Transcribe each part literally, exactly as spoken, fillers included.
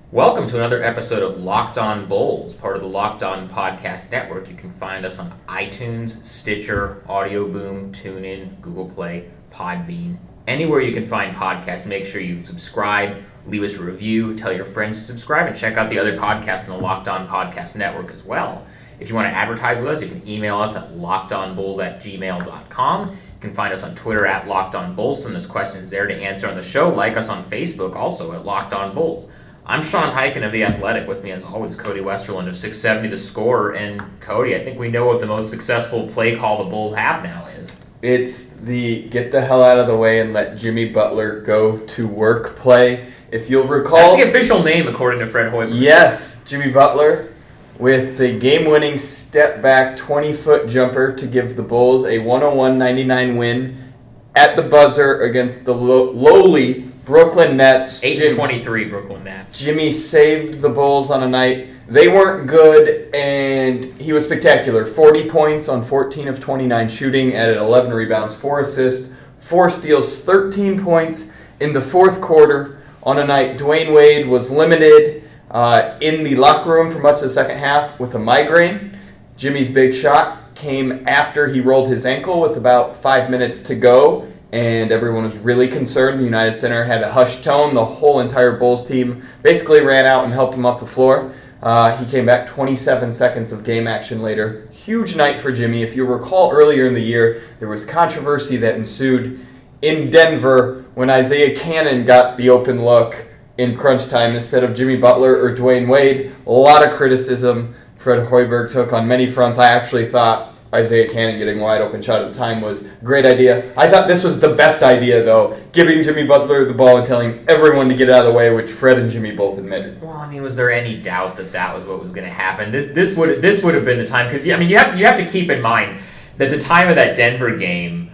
Welcome to another episode of Locked On Bulls, part of the Locked On Podcast Network. You can find us on iTunes, Stitcher, Audio Boom, TuneIn, Google Play, Podbean. Anywhere you can find podcasts, make sure you subscribe, leave us a review, tell your friends to subscribe, and check out the other podcasts on the Locked On Podcast Network as well. If you want to advertise with us, you can email us at lockedonbulls at gmail dot com. You can find us on Twitter at LockedOnBulls. Send us questions there to answer on the show. Like us on Facebook also at Locked On Bulls. I'm Sean Highkin of The Athletic. With me, as always, Cody Westerland of six seventy The Score. And Cody, I think we know what the most successful play call the Bulls have now is. It's the get the hell out of the way and let Jimmy Butler go to work play. If you'll recall... That's the official name, according to Fred Hoiberg. Yes, Jimmy Butler with the game-winning step-back twenty-foot jumper to give the Bulls a one oh one ninety-nine win at the buzzer against the lo- lowly Brooklyn Nets. eight and twenty-three Brooklyn Nets. Jimmy saved the Bulls on a night. They weren't good, and he was spectacular. forty points on fourteen of twenty-nine shooting, added eleven rebounds, four assists, four steals, thirteen points in the fourth quarter on a night Dwayne Wade was limited uh, in the locker room for much of the second half with a migraine. Jimmy's big shot came after he rolled his ankle with about five minutes to go, and everyone was really concerned. The United Center had a hushed tone. The whole entire Bulls team basically ran out and helped him off the floor. Uh, he came back twenty-seven seconds of game action later. Huge night for Jimmy. If you recall earlier in the year, there was controversy that ensued in Denver when Isaiah Cannon got the open look in crunch time instead of Jimmy Butler or Dwayne Wade. A lot of criticism Fred Hoiberg took on many fronts. I actually thought Isaiah Cannon getting a wide open shot at the time was a great idea. I thought this was the best idea, though, giving Jimmy Butler the ball and telling everyone to get out of the way, which Fred and Jimmy both admitted. Well, I mean, was there any doubt that that was what was going to happen? This this would this would have been the time, because I mean, you have you have to keep in mind that the time of that Denver game,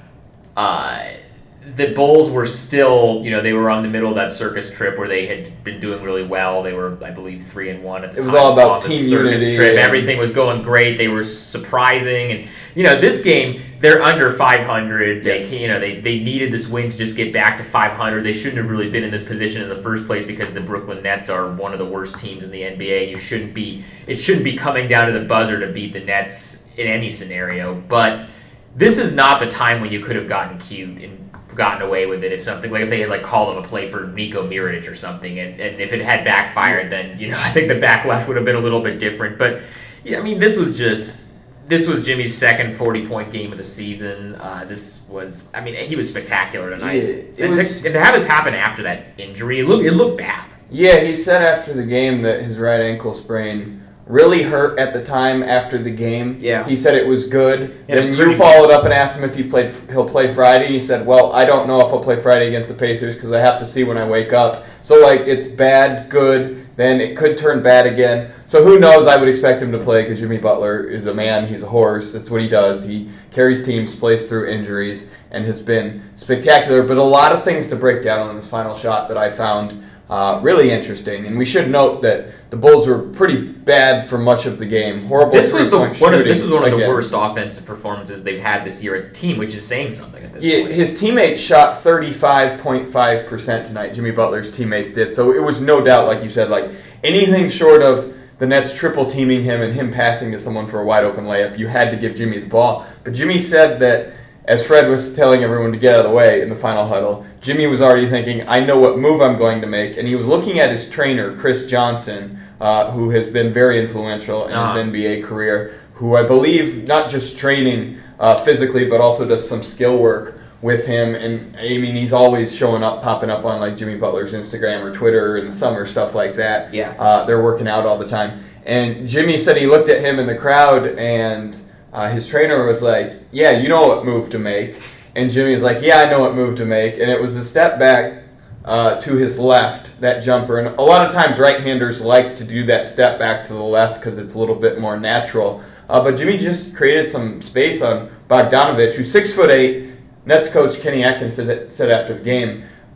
uh, the Bulls were still, you know, they were on the middle of that circus trip where they had been doing really well. They were, I believe, three and one at the time. It was all about on the team circus unity. Trip. Everything was going great. They were surprising, and you know, this game they're under five hundred. They, Yes. you know, they they needed this win to just get back to five hundred. They shouldn't have really been in this position in the first place because the Brooklyn Nets are one of the worst teams in the N B A. You shouldn't be. It shouldn't be coming down to the buzzer to beat the Nets in any scenario. But this is not the time when you could have gotten cute and gotten away with it if something like if they had like called him a play for Niko Mirotic or something, and, and if it had backfired, then you know I think the backlash would have been a little bit different. But yeah, I mean this was just this was Jimmy's second forty point game of the season. Uh, this was I mean he was spectacular tonight. Yeah, it and, was, to, and to have this happen after that injury, it looked it looked bad. Yeah, he said after the game that his right ankle sprain really hurt at the time after the game. Yeah. He said it was good. Yeah, then pretty you followed up and asked him if he played. He'll play Friday, and he said, "Well, I don't know if I'll play Friday against the Pacers because I have to see when I wake up." So like, it's bad, good. Then it could turn bad again. So who knows? I would expect him to play because Jimmy Butler is a man. He's a horse. That's what he does. He carries teams, plays through injuries, and has been spectacular. But a lot of things to break down on this final shot that I found Uh, really interesting, and we should note that the Bulls were pretty bad for much of the game. Horrible. This was the one of, this was one of the again. worst offensive performances they've had this year as a team, which is saying something at this Yeah, point. his teammates shot thirty-five point five percent tonight. Jimmy Butler's teammates did, so it was no doubt, like you said, like anything short of the Nets triple teaming him and him passing to someone for a wide open layup, you had to give Jimmy the ball. But Jimmy said that, as Fred was telling everyone to get out of the way in the final huddle, Jimmy was already thinking, I know what move I'm going to make. And he was looking at his trainer, Chris Johnson, uh, who has been very influential in uh-huh. his N B A career, who I believe not just training uh, physically, but also does some skill work with him. And I mean, he's always showing up, popping up on like Jimmy Butler's Instagram or Twitter in the summer, stuff like that. Yeah. Uh, they're working out all the time. And Jimmy said he looked at him in the crowd, and Uh, his trainer was like, yeah, you know what move to make. And Jimmy was like, yeah, I know what move to make. And it was a step back uh, to his left, that jumper. And a lot of times right-handers like to do that step back to the left because it's a little bit more natural. Uh, but Jimmy just created some space on Bogdanovich, who's six foot eight. Nets coach Kenny Atkins said, said after the game,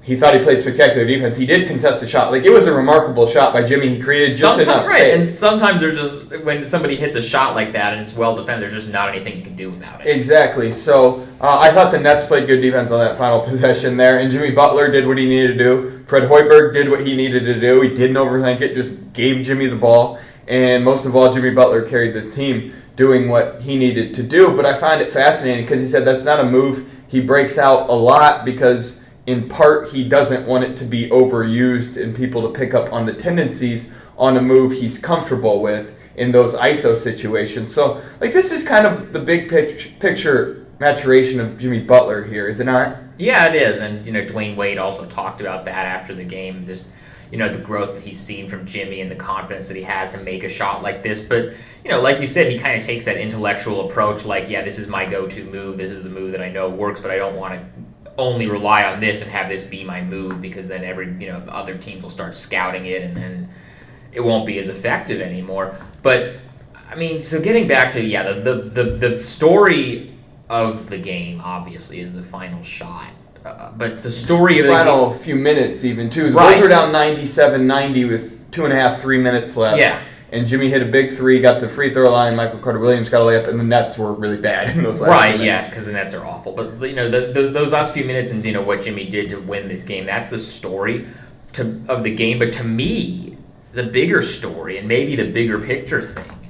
he thought he played spectacular defense. He did contest a shot. Like, it was a remarkable shot by Jimmy. He created just sometimes, enough right. space. And sometimes there's just, when somebody hits a shot like that and it's well defended, there's just not anything you can do about it. Exactly. So uh, I thought the Nets played good defense on that final possession there, and Jimmy Butler did what he needed to do. Fred Hoiberg did what he needed to do. He didn't overthink it, just gave Jimmy the ball. And most of all, Jimmy Butler carried this team doing what he needed to do. But I find it fascinating because he said that's not a move he breaks out a lot because in part he doesn't want it to be overused and people to pick up on the tendencies on a move he's comfortable with in those I S O situations. So, like, this is kind of the big pic- picture maturation of Jimmy Butler here, is it not? Yeah, it is. And, you know, Dwayne Wade also talked about that after the game, just, you know, the growth that he's seen from Jimmy and the confidence that he has to make a shot like this. But, you know, like you said, he kind of takes that intellectual approach, like, yeah, this is my go-to move. This is the move that I know works, but I don't want to only rely on this and have this be my move because then every, you know, other teams will start scouting it and then it won't be as effective anymore. But, I mean, so getting back to, yeah, the the, the, the story of the game, obviously, is the final shot. Uh, but the story of the final game, few minutes even, too. The right. Bulls were down ninety-seven ninety with two and a half, three minutes left. Yeah. And Jimmy hit a big three, got the free throw line, Michael Carter-Williams got a layup, and the Nets were really bad in those last right, few minutes. yes, because the Nets are awful. But, you know, the, the, those last few minutes and, you know, what Jimmy did to win this game, that's the story to, of the game. But to me, the bigger story, and maybe the bigger picture thing,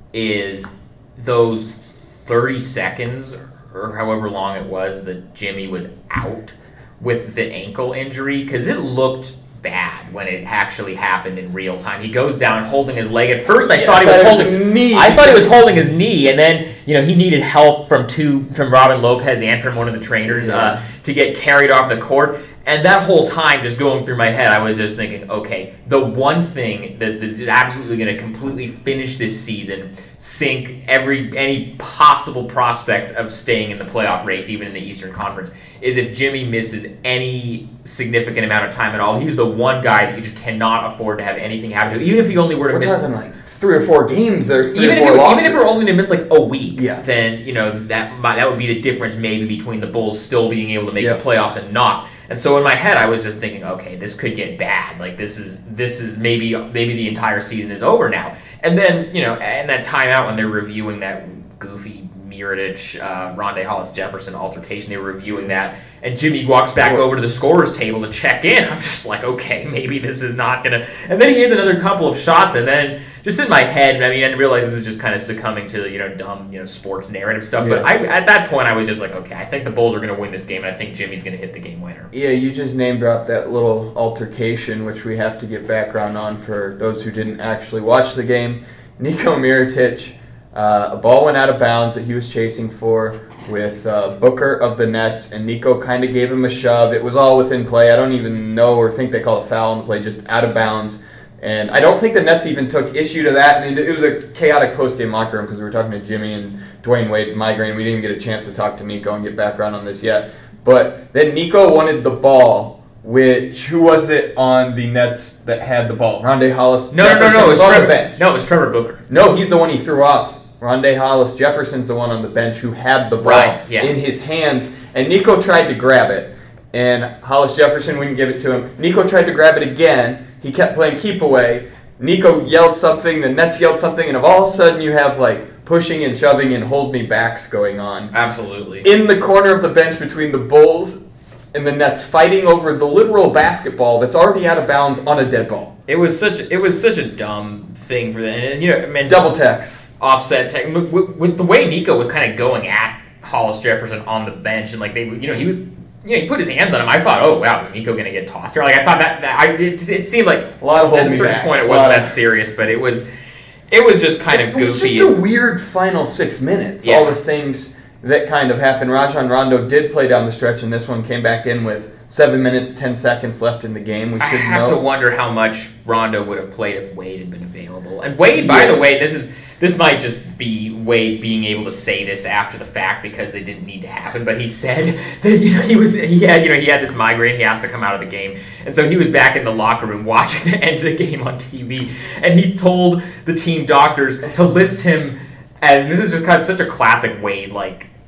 is those thirty seconds or however long it was that Jimmy was out with the ankle injury, because it looked bad when it actually happened in real time. He goes down holding his leg. At first, I yeah, thought he was holding. Knee. I thought he was holding his knee, and then you know he needed help from two from Robin Lopez and from one of the trainers yeah. uh, to get carried off the court. And that whole time, just going through my head, I was just thinking, okay, the one thing that is absolutely going to completely finish this season, sink every any possible prospects of staying in the playoff race, even in the Eastern Conference, is if Jimmy misses any significant amount of time at all. He's the one guy that you just cannot afford to have anything happen to. Even if he only were to We're miss... talking like three or four games. There's three even or four if it, losses. Even if we're only to miss like a week, yeah. then you know that might, that would be the difference maybe between the Bulls still being able to make yep. the playoffs and not. And so in my head, I was just thinking, okay, this could get bad. Like this is this is maybe maybe the entire season is over now. And then you know, and that timeout when they're reviewing that goofy Mirotic, uh, Rondae Hollis-Jefferson altercation, they were reviewing that, and Jimmy walks back over to the scorer's table to check in. I'm just like, okay, maybe this is not gonna. And then he has another couple of shots, and then just in my head, I mean, I realize this is just kind of succumbing to you know dumb you know sports narrative stuff. Yeah. But I, at that point, I was just like, okay, I think the Bulls are gonna win this game, and I think Jimmy's gonna hit the game winner. Yeah, you just name dropped that little altercation, which we have to get background on for those who didn't actually watch the game. Niko Mirotic, uh, a ball went out of bounds that he was chasing for with uh, Booker of the Nets, and Niko kind of gave him a shove. It was all within play. I don't even know or think they called a foul on the play, just out of bounds. And I don't think the Nets even took issue to that. And it was a chaotic post-game locker room because we were talking to Jimmy and Dwayne Wade's migraine. We didn't even get a chance to talk to Niko and get background on this yet. But then Niko wanted the ball, which, who was it on the Nets that had the ball? Rondae Hollis? No, no, no, no, it was on Trevor. the bench. No, it was Trevor Booker. No, he's the one he threw off. Rondae Hollis-Jefferson's the one on the bench who had the ball right, yeah. in his hands. And Niko tried to grab it. And Hollis-Jefferson wouldn't give it to him. Niko tried to grab it again. He kept playing keep away. Niko yelled something, the Nets yelled something, and if all of a sudden you have like pushing and shoving and hold me backs going on. Absolutely. In the corner of the bench between the Bulls and the Nets fighting over the literal basketball that's already out of bounds on a dead ball. It was such it was such a dumb thing for them. And you know, I mean, double text. Offset tech with, with the way Niko was kind of going at Hollis-Jefferson on the bench, and like they, you know, he was, you know, he put his hands on him. I thought, oh wow, is Niko going to get tossed here? Like I thought that, that I it, it seemed like a lot of holding at a certain backs. point it wasn't that serious, but it was, it was just kind it, of goofy. It was just a weird final six minutes. Yeah. All the things that kind of happened. Rajon Rondo did play down the stretch, and this one came back in with seven minutes, ten seconds left in the game. We should I have know. to wonder how much Rondo would have played if Wade had been available. And Wade, by Yes. the way, this is. This might just be Wade being able to say this after the fact because they didn't need to happen, but he said that you know he was he had you know he had this migraine, he has to come out of the game, and so he was back in the locker room watching the end of the game on T V, and he told the team doctors to list him as, and this is just kind of such a classic Wade like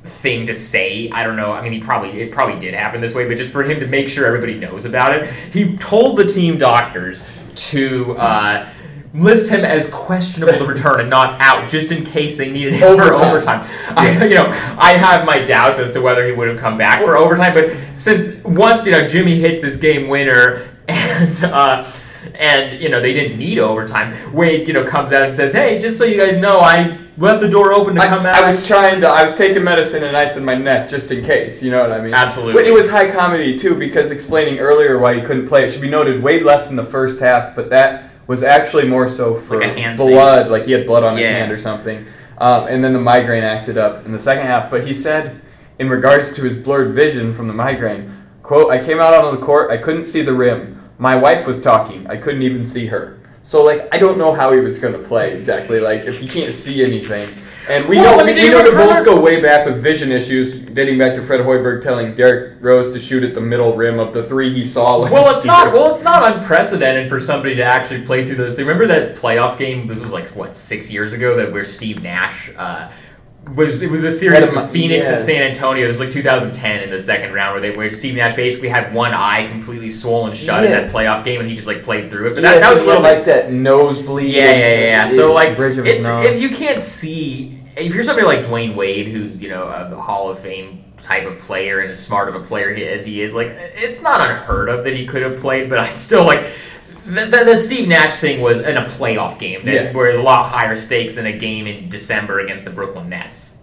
thing to say. I don't know. I mean, he probably it probably did happen this way, but just for him to make sure everybody knows about it, he told the team doctors to uh, list him as questionable to return and not out, just in case they needed him for overtime. I, you know, I have my doubts as to whether he would have come back for overtime, but since once you know Jimmy hits this game winner and. Uh, And, you know, they didn't need overtime. Wade, you know, comes out and says, hey, just so you guys know, I left the door open to I, come out. I was trying to, I was taking medicine and icing my neck just in case, you know what I mean? Absolutely. But it was high comedy, too, because explaining earlier why he couldn't play, it should be noted, Wade left in the first half, but that was actually more so for like a hand blood, thing. Like he had blood on his yeah. hand or something. Um, and then the migraine acted up in the second half. But he said, in regards to his blurred vision from the migraine, quote, I came out on the court, I couldn't see the rim. My wife was talking. I couldn't even see her. So, like, I don't know how he was going to play exactly, like, if he can't see anything. And we well, know I mean, we, we know the Bulls go way back with vision issues, dating back to Fred Hoiberg telling Derrick Rose to shoot at the middle rim of the three he saw last Well, it's year. not. Well, it's not unprecedented for somebody to actually play through those. Remember that playoff game? It was like what six years ago that where Steve Nash. Uh, Was, it was a series of Phoenix yes. and San Antonio. It was like two thousand ten in the second round where they where Steve Nash basically had one eye completely swollen shut yeah. in that playoff game and he just like played through it. But yeah, that, that so was a little like bit, that nosebleed. Yeah, yeah, yeah. yeah. So like, bridge of his it's, nose. if you can't see, if you're somebody like Dwayne Wade, who's you know a Hall of Fame type of player and as smart of a player as he is, like it's not unheard of that he could have played. But I still like. The, the, the Steve Nash thing was in a playoff game that, yeah. where a lot higher stakes than a game in December against the Brooklyn Nets.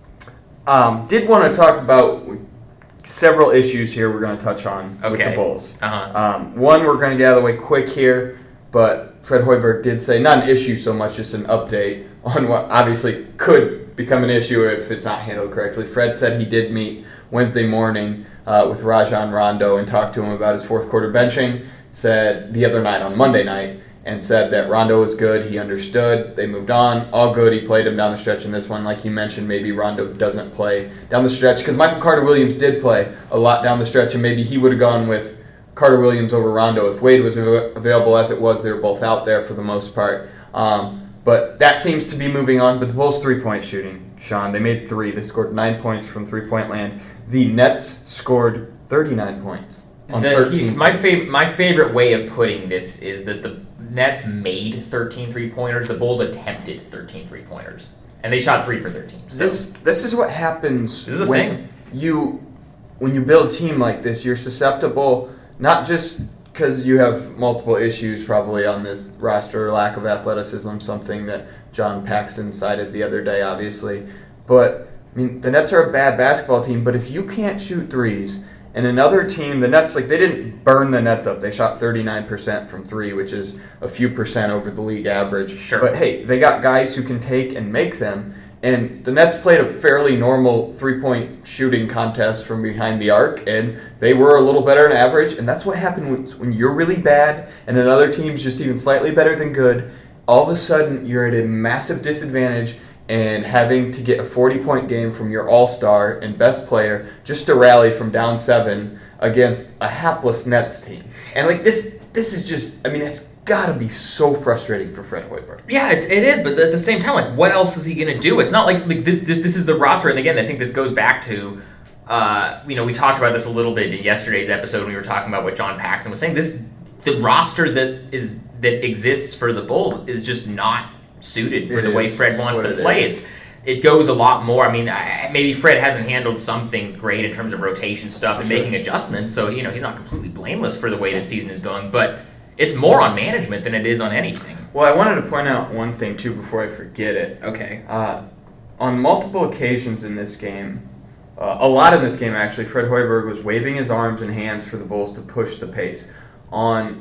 Um, did want to talk about several issues here we're going to touch on okay. with the Bulls. Uh-huh. Um, one, we're going to get out of the way quick here, but Fred Hoiberg did say, not an issue so much, just an update on what obviously could become an issue if it's not handled correctly. Fred said he did meet Wednesday morning uh, with Rajon Rondo and talked to him about his fourth quarter benching, said the other night on Monday night, and said that Rondo was good, he understood, they moved on, all good, he played him down the stretch in this one. Like you mentioned, maybe Rondo doesn't play down the stretch, because Michael Carter-Williams did play a lot down the stretch, and maybe he would have gone with Carter-Williams over Rondo if Wade was av- available as it was. They were both out there for the most part. Um, but that seems to be moving on. But the Bulls' three-point shooting, Sean, they made three. They scored nine points from three-point land. The Nets scored thirty-nine points on the, thirteen he, my, points. fav- my favorite way of putting this is that the Nets made thirteen three-pointers. The Bulls attempted thirteen three-pointers. And they shot three for thirteen. So. This this is what happens this is a when thing. you when you build a team like this. You're susceptible, not just because you have multiple issues probably on this roster, lack of athleticism, something that John Paxson cited the other day, obviously. But, I mean, the Nets are a bad basketball team, but if you can't shoot threes, and another team, the Nets, like, they didn't burn the Nets up. They shot thirty-nine percent from three, which is a few percent over the league average. Sure. But, hey, they got guys who can take and make them. And the Nets played a fairly normal three-point shooting contest from behind the arc, and they were a little better than average. And that's what happens when you're really bad and another team's just even slightly better than good. All of a sudden, you're at a massive disadvantage and having to get a forty-point game from your all-star and best player just to rally from down seven against a hapless Nets team. And, like, this this is just, I mean, it's got to be so frustrating for Fred Hoiberg. Yeah, it, it is, but at the same time, like, what else is he going to do? It's not like, like this just this is the roster, and again, I think this goes back to, uh, you know, we talked about this a little bit in yesterday's episode when we were talking about what John Paxson was saying. This the roster that is that exists for the Bulls is just not suited for It the way is Fred wants to what it play. is. It's it goes a lot more. I mean, I, maybe Fred hasn't handled some things great in terms of rotation stuff and Sure. making adjustments, so you know he's not completely blameless for the way the season is going, but it's more on management than it is on anything. Well, I wanted to point out one thing, too, before I forget it. Okay. Uh, on multiple occasions in this game, uh, a lot in this game, actually, Fred Hoiberg was waving his arms and hands for the Bulls to push the pace. On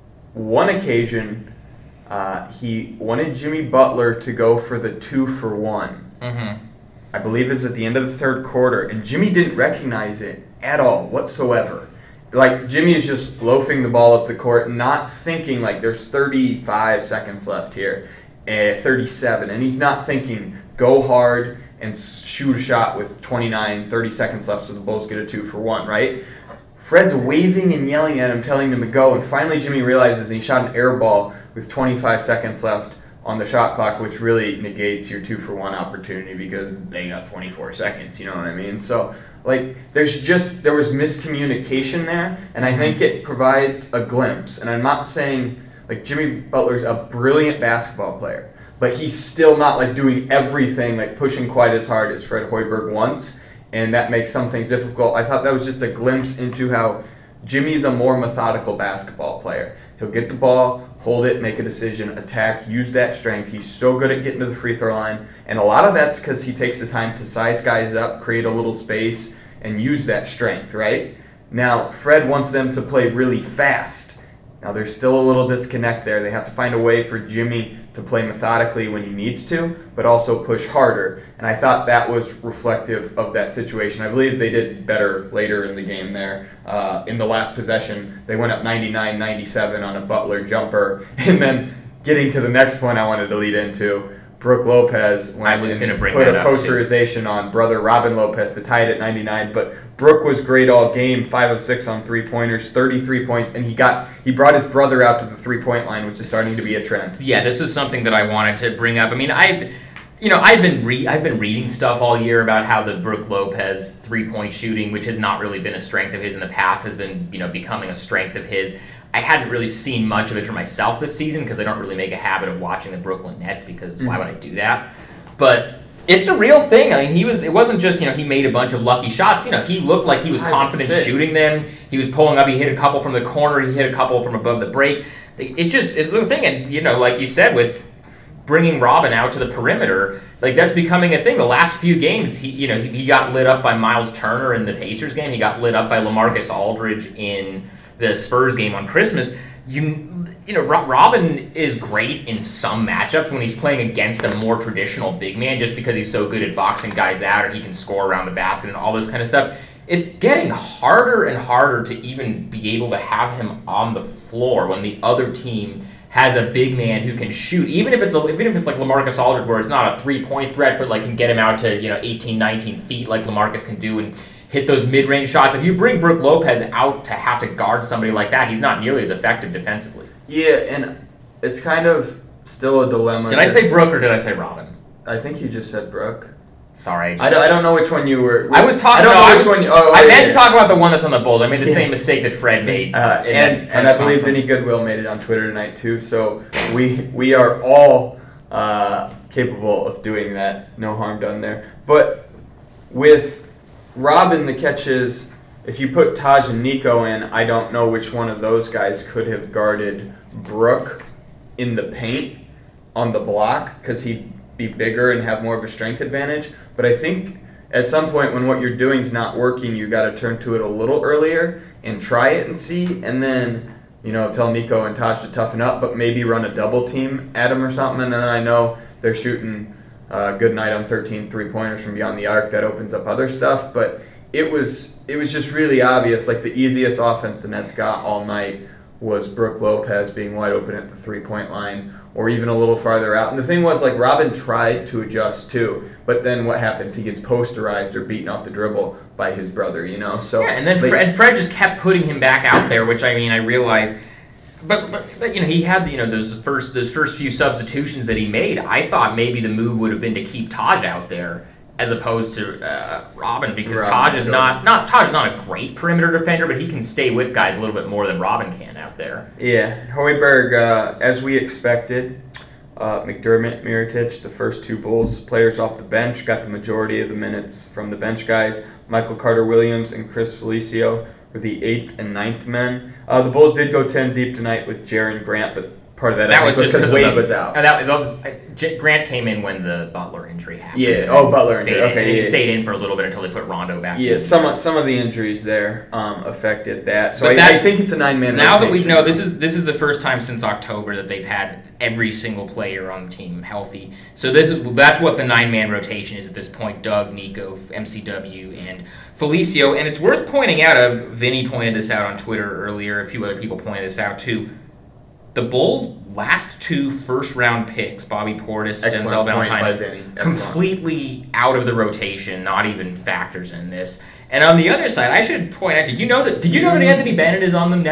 one occasion, uh, he wanted Jimmy Butler to go for the two for one. Mm-hmm. I believe it's at the end of the third quarter, and Jimmy didn't recognize it at all whatsoever. Like, Jimmy is just loafing the ball up the court, not thinking, like, there's thirty-five seconds left here, uh, thirty-seven, and he's not thinking, go hard and shoot a shot with twenty-nine, thirty seconds left so the Bulls get a two for one, right? Fred's waving and yelling at him, telling him to go, and finally Jimmy realizes, and he shot an air ball with twenty-five seconds left, on the shot clock, which really negates your two for one opportunity because they got twenty-four seconds, you know what I mean? So, like, there's just, there was miscommunication there, and I think it provides a glimpse. And I'm not saying, like, Jimmy Butler's a brilliant basketball player, but he's still not, like, doing everything, like, pushing quite as hard as Fred Hoiberg wants, and that makes some things difficult. I thought that was just a glimpse into how Jimmy's a more methodical basketball player. He'll get the ball, hold it, make a decision, attack, use that strength. He's so good at getting to the free throw line. And a lot of that's because he takes the time to size guys up, create a little space, and use that strength, right? Now, Fred wants them to play really fast. Now, there's still a little disconnect there. They have to find a way for Jimmy to play methodically when he needs to, but also push harder. And I thought that was reflective of that situation. I believe they did better later in the game there. Uh, in the last possession, they went up ninety-nine ninety-seven on a Butler jumper. And then getting to the next point I wanted to lead into, Brooke Lopez went I was and gonna bring put that a up, posterization on brother Robin Lopez to tie it at ninety-nine. But Brooke was great all game, five of six on three-pointers, thirty-three points, and he got he brought his brother out to the three-point line, which is starting to be a trend. Yeah, this is something that I wanted to bring up. I mean, I, you know, I've been re- I've been reading stuff all year about how the Brooke Lopez three-point shooting, which has not really been a strength of his in the past, has been, you know, becoming a strength of his. I hadn't really seen much of it for myself this season because I don't really make a habit of watching the Brooklyn Nets because mm-hmm. why would I do that? But it's a real thing. I mean, he was. It wasn't just, you know, he made a bunch of lucky shots. You know, he looked like he was confident shooting them. He was pulling up. He hit a couple from the corner. He hit a couple from above the break. It just it's a thing. And, you know, like you said, with bringing Robin out to the perimeter, like that's becoming a thing. The last few games, he you know he, he got lit up by Miles Turner in the Pacers game. He got lit up by LaMarcus Aldridge in the Spurs game on Christmas. You you know, Robin is great in some matchups when he's playing against a more traditional big man just because he's so good at boxing guys out or he can score around the basket and all this kind of stuff. It's getting harder and harder to even be able to have him on the floor when the other team has a big man who can shoot. Even if it's a, even if it's like LaMarcus Aldridge where it's not a three-point threat but like can get him out to, you know, eighteen, nineteen feet like LaMarcus can do and hit those mid-range shots. If you bring Brooke Lopez out to have to guard somebody like that, he's not nearly as effective defensively. Yeah, and it's kind of still a dilemma. Did I say Brooke or did I say Robin? I think you just said Brooke. Sorry. I, just, I, don't, I don't know which one you were... I was talking... I don't no, know I which was, one you... Oh, I yeah, meant yeah. to talk about the one that's on the Bulls. I made the yes. same mistake that Fred made. Uh, in and and I believe Vinny Goodwill made it on Twitter tonight, too. So we we are all uh, capable of doing that. No harm done there. But with Robin, the catch is, if you put Taj and Nico in, I don't know which one of those guys could have guarded Brooke in the paint on the block because he'd be bigger and have more of a strength advantage. But I think at some point when what you're doing is not working, you got to turn to it a little earlier and try it and see, and then, you know, tell Nico and Taj to toughen up, but maybe run a double team at him or something. And then I know they're shooting a good night on thirteen three-pointers from beyond the arc. That opens up other stuff. But it was it was just really obvious. Like the easiest offense the Nets got all night was Brooke Lopez being wide open at the three-point line or even a little farther out. And the thing was, like, Robin tried to adjust too, but then what happens? He gets posterized or beaten off the dribble by his brother, you know? So yeah, and then like, Fred, Fred just kept putting him back out there, which, I mean, I realize... But, but, but you know, he had, you know, those first those first few substitutions that he made. I thought maybe the move would have been to keep Taj out there as opposed to uh, Robin, because Robin, Taj is sure. not not Taj is not a great perimeter defender, but he can stay with guys a little bit more than Robin can out there. Yeah, Hoiberg, uh, as we expected, uh, McDermott, Mirotic, the first two Bulls players off the bench, got the majority of the minutes from the bench guys. Michael Carter-Williams and Chris Felicio were the eighth and ninth men. Uh, the Bulls did go ten deep tonight with Jaren Grant, but part of that, that I was think, just because Wade was out. Uh, that, that, J- Grant came in when the Butler injury happened. Yeah. Oh, Butler injury. Okay. He yeah, stayed yeah. in for a little bit until they put Rondo back. Yeah. in. Some some of the injuries there um, affected that. So But I, I think it's a nine man. Now that we know, this is this is the first time since October that they've had every single player on the team healthy. So this is that's what the nine man rotation is at this point: Doug, Nico, M C W, and Felicio. And it's worth pointing out, uh, Vinny pointed this out on Twitter earlier, a few other people pointed this out too, the Bulls' last two first-round picks, Bobby Portis, Excellent Denzel point by Valentine, Vinny. completely out of the rotation, not even factors in this. And on the other side, I should point out, did you know that Did you know that Anthony Bennett is on the Nets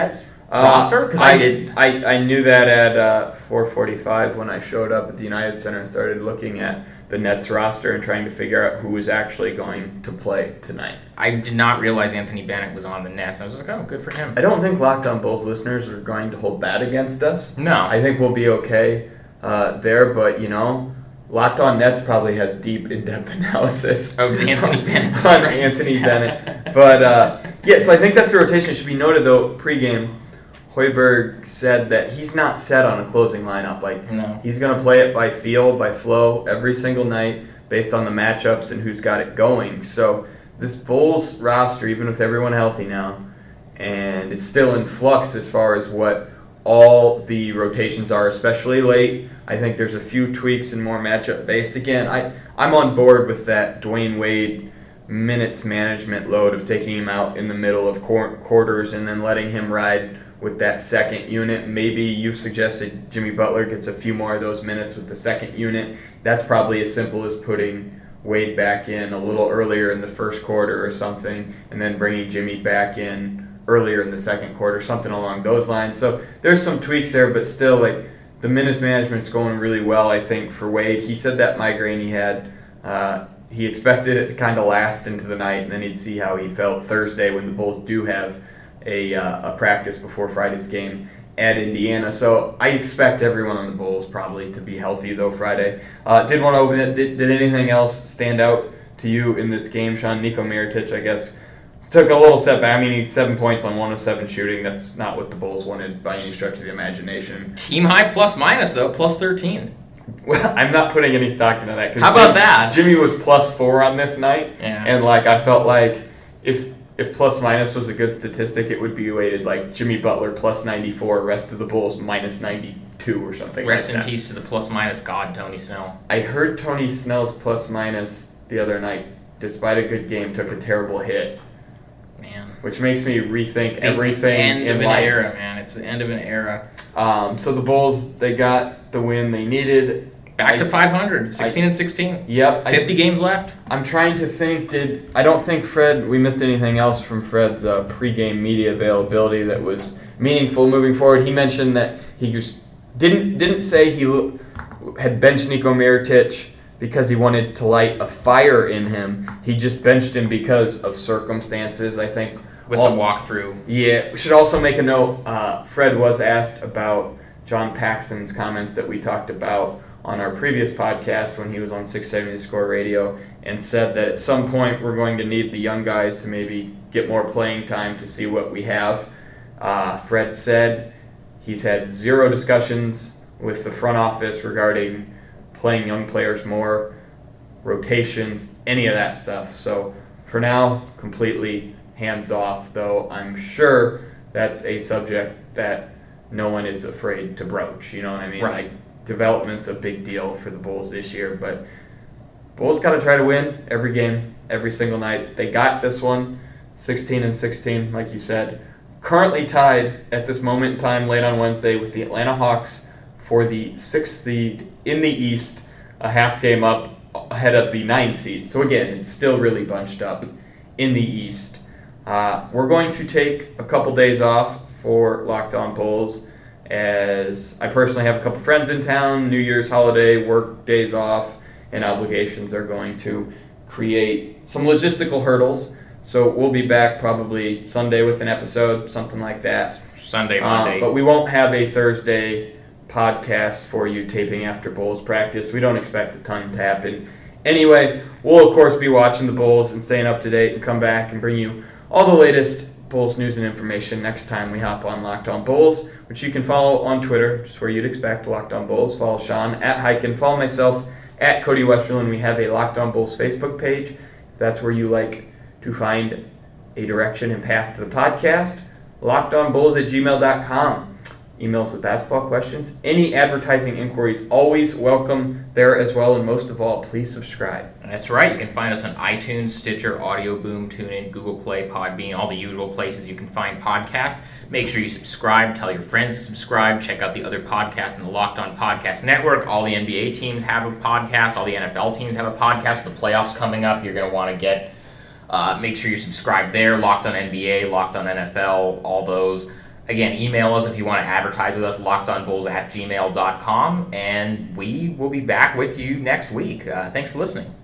Uh, roster? Because I, I didn't. I, I knew that at uh, four forty-five when I showed up at the United Center and started looking at the Nets roster and trying to figure out who was actually going to play tonight. I did not realize Anthony Bennett was on the Nets. I was just like, oh, good for him. I don't think Locked On Bulls listeners are going to hold that against us. No. I think we'll be okay uh, there, but, you know, Locked On Nets probably has deep, in-depth analysis of Anthony Bennett. on Anthony Bennett. But, uh, yeah, so I think that's the rotation. It should be noted, though, pregame, Hoiberg said that he's not set on a closing lineup. Like, no. He's going to play it by feel, by flow, every single night based on the matchups and who's got it going. So this Bulls roster, even with everyone healthy now, and it's still in flux as far as what all the rotations are, especially late. I think there's a few tweaks and more matchup-based. Again, I, I'm on board with that Dwayne Wade minutes management load of taking him out in the middle of qu- quarters and then letting him ride with that second unit. Maybe you've suggested Jimmy Butler gets a few more of those minutes with the second unit. That's probably as simple as putting Wade back in a little earlier in the first quarter or something, and then bringing Jimmy back in earlier in the second quarter, something along those lines. So there's some tweaks there, but still, like, the minutes management's going really well, I think, for Wade. He said that migraine he had, uh, he expected it to kind of last into the night, and then he'd see how he felt Thursday when the Bulls do have a uh, a practice before Friday's game at Indiana. So I expect everyone on the Bulls probably to be healthy, though, Friday. Uh, did want to open it. Did, did anything else stand out to you in this game, Sean? Nico Mirotic, I guess, took a little step back. I mean, he had seven points on one of seven shooting. That's not what the Bulls wanted by any stretch of the imagination. Team high plus minus, though, plus thirteen. Well, I'm not putting any stock into that. How about Jim, that? Jimmy was plus four on this night. Yeah. And, like, I felt like if if plus minus was a good statistic, it would be weighted like Jimmy Butler plus ninety-four, rest of the Bulls minus ninety-two or something Rest like in that. peace to the plus minus god, Tony Snell. I heard Tony Snell's plus minus the other night, despite a good game, took a terrible hit. Man. Which makes me rethink It's the everything end in of an life. era, man. It's the end of an era. Um, so the Bulls, they got the win they needed. Back I, to five hundred, sixteen I, and sixteen. Yep. fifty I, games left. I'm trying to think, did I don't think Fred, we missed anything else from Fred's uh, pregame media availability that was meaningful moving forward. He mentioned that he just didn't didn't say he had benched Nico Mirotic because he wanted to light a fire in him. He just benched him because of circumstances, I think. With All, the walkthrough. Yeah. We should also make a note, uh, Fred was asked about John Paxson's comments that we talked about on our previous podcast when he was on six seventy The Score Radio, and said that at some point we're going to need the young guys to maybe get more playing time to see what we have. Uh, Fred said he's had zero discussions with the front office regarding playing young players more, rotations, any of that stuff. So for now, completely hands off, though I'm sure that's a subject that no one is afraid to broach. You know what I mean? Right. Like, development's a big deal for the Bulls this year, but Bulls got to try to win every game, every single night. They got this one, sixteen and sixteen, like you said. Currently tied at this moment in time, late on Wednesday, with the Atlanta Hawks for the sixth seed in the East, a half game up ahead of the nine seed. So again, it's still really bunched up in the East. Uh, we're going to take a couple days off for Locked On Bulls, as I personally have a couple friends in town. New Year's holiday, work days off, and obligations are going to create some logistical hurdles. So we'll be back probably Sunday with an episode, something like that. Sunday, Monday. Um, but we won't have a Thursday podcast for you taping after Bulls practice. We don't expect a ton to happen. Anyway, we'll of course be watching the Bulls and staying up to date and come back and bring you all the latest Bulls news and information next time we hop on Locked On Bulls, which you can follow on Twitter, just where you'd expect, Locked On Bulls. Follow Sean at Hyken. Follow myself at Cody Westerland. We have a Locked On Bulls Facebook page. If that's where you like to find a direction and path to the podcast, lockedonbulls at gmail dot com. Emails with basketball questions. Any advertising inquiries, always welcome there as well. And most of all, please subscribe. That's right. You can find us on iTunes, Stitcher, Audio Boom, TuneIn, Google Play, Podbean, all the usual places you can find podcasts. Make sure you subscribe. Tell your friends to subscribe. Check out the other podcasts in the Locked On Podcast Network. All the N B A teams have a podcast. All the N F L teams have a podcast. With the playoffs coming up, you're going to want to get, uh, make sure you subscribe there. Locked On N B A, Locked On N F L, all those. Again, email us if you want to advertise with us, lockedonbulls at gmail dot com, and we will be back with you next week. Uh, thanks for listening.